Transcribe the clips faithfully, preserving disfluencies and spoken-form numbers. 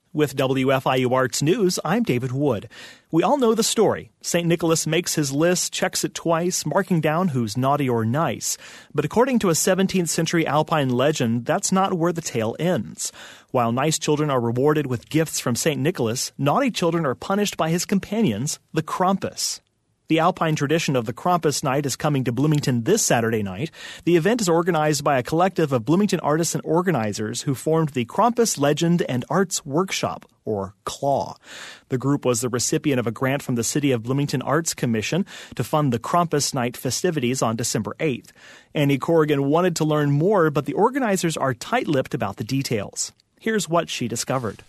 With W F I U Arts News, I'm David Wood. We all know the story. Saint Nicholas makes his list, checks it twice, marking down who's naughty or nice. But according to a seventeenth century Alpine legend, that's not where the tale ends. While nice children are rewarded with gifts from Saint Nicholas, naughty children are punished by his companions, the Krampus. The Alpine tradition of the Krampus Night is coming to Bloomington this Saturday night. The event is organized by a collective of Bloomington artists and organizers who formed the Krampus Legend and Arts Workshop, or CLAW. The group was the recipient of a grant from the City of Bloomington Arts Commission to fund the Krampus Night festivities on December eighth. Annie Corrigan wanted to learn more, but the organizers are tight-lipped about the details. Here's what she discovered.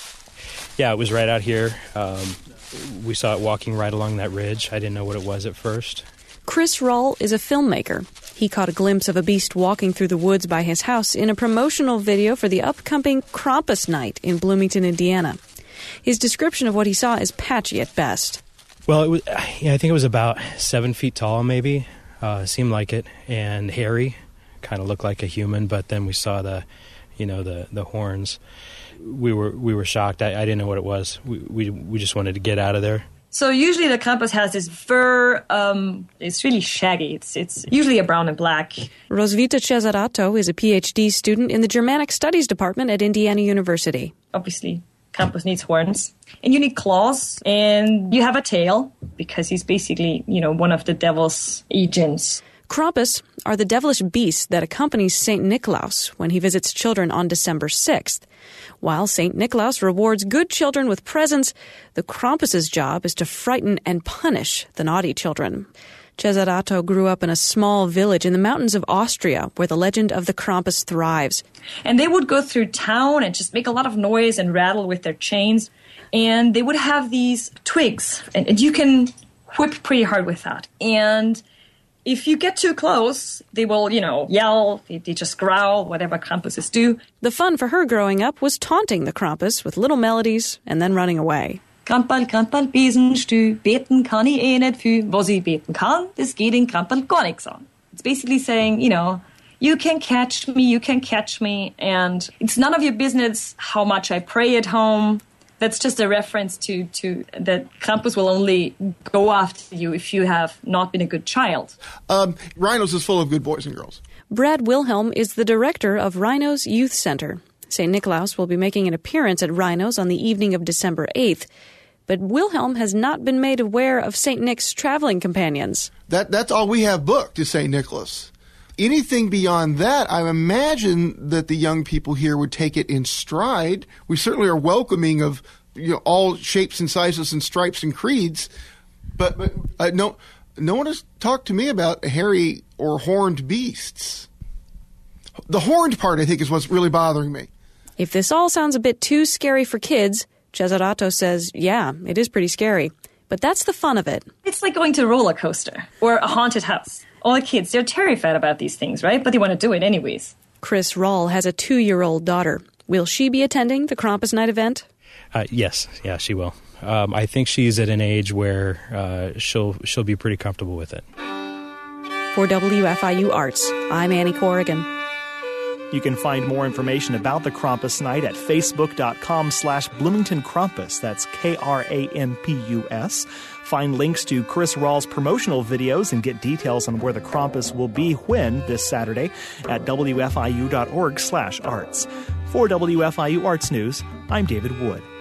Yeah, it was right out here. Um, we saw it walking right along that ridge. I didn't know what it was at first. Chris Rull is a filmmaker. He caught a glimpse of a beast walking through the woods by his house in a promotional video for the upcoming Krampus Night in Bloomington, Indiana. His description of what he saw is patchy at best. Well, it was, yeah, I think it was about seven feet tall, maybe. Uh, seemed like it. And hairy. Kind of looked like a human, but then we saw the, you know, the, the horns. We were we were shocked. I, I didn't know what it was. We, we we just wanted to get out of there. So usually the Krampus has this fur. Um, it's really shaggy. It's it's usually a brown and black. Rosvita Cesarato is a P H D student in the Germanic Studies department at Indiana University. Obviously, Krampus needs horns, and you need claws, and you have a tail because he's basically, you know, one of the devil's agents. Krampus are the devilish beasts that accompany Saint Niklaus when he visits children on December sixth. While Saint Niklaus rewards good children with presents, the Krampus's job is to frighten and punish the naughty children. Cesarato grew up in a small village in the mountains of Austria where the legend of the Krampus thrives. And they would go through town and just make a lot of noise and rattle with their chains. And they would have these twigs, and, and you can whip pretty hard with that. And if you get too close, they will, you know, yell, they, they just growl, whatever Krampuses do. The fun for her growing up was taunting the Krampus with little melodies and then running away. Krampal, Krampal, Besenstü, beten kann ich eh nicht für. Was ich beten kann, das geht in Krampal gar nichts an. It's basically saying, you know, you can catch me, you can catch me, and it's none of your business how much I pray at home. That's just a reference to, to that Krampus will only go after you if you have not been a good child. Um, Rhinos is full of good boys and girls. Brad Wilhelm is the director of Rhinos Youth Center. Saint Niklaus will be making an appearance at Rhinos on the evening of December eighth. But Wilhelm has not been made aware of Saint Nick's traveling companions. That That's all we have booked is Saint Nicholas. Anything beyond that, I imagine that the young people here would take it in stride. We certainly are welcoming of, you know, all shapes and sizes and stripes and creeds, but, but uh, no, no one has talked to me about hairy or horned beasts. The horned part, I think, is what's really bothering me. If this all sounds a bit too scary for kids, Cesarato says, yeah, it is pretty scary. But that's the fun of it. It's like going to a roller coaster or a haunted house. All the kids, they're terrified about these things, right? But they want to do it anyways. Chris Rull has a two-year-old daughter. Will she be attending the Krampus Night event? Uh, yes, yeah, she will. Um, I think she's at an age where uh, she'll she'll be pretty comfortable with it. For W F I U Arts, I'm Annie Corrigan. You can find more information about the Krampus Night at facebook.com slash Bloomington Krampus. That's K R A M P U S. Find links to Chris Rull's promotional videos and get details on where the Krampus will be when this Saturday at W F I U dot org slash arts. For W F I U Arts News, I'm David Wood.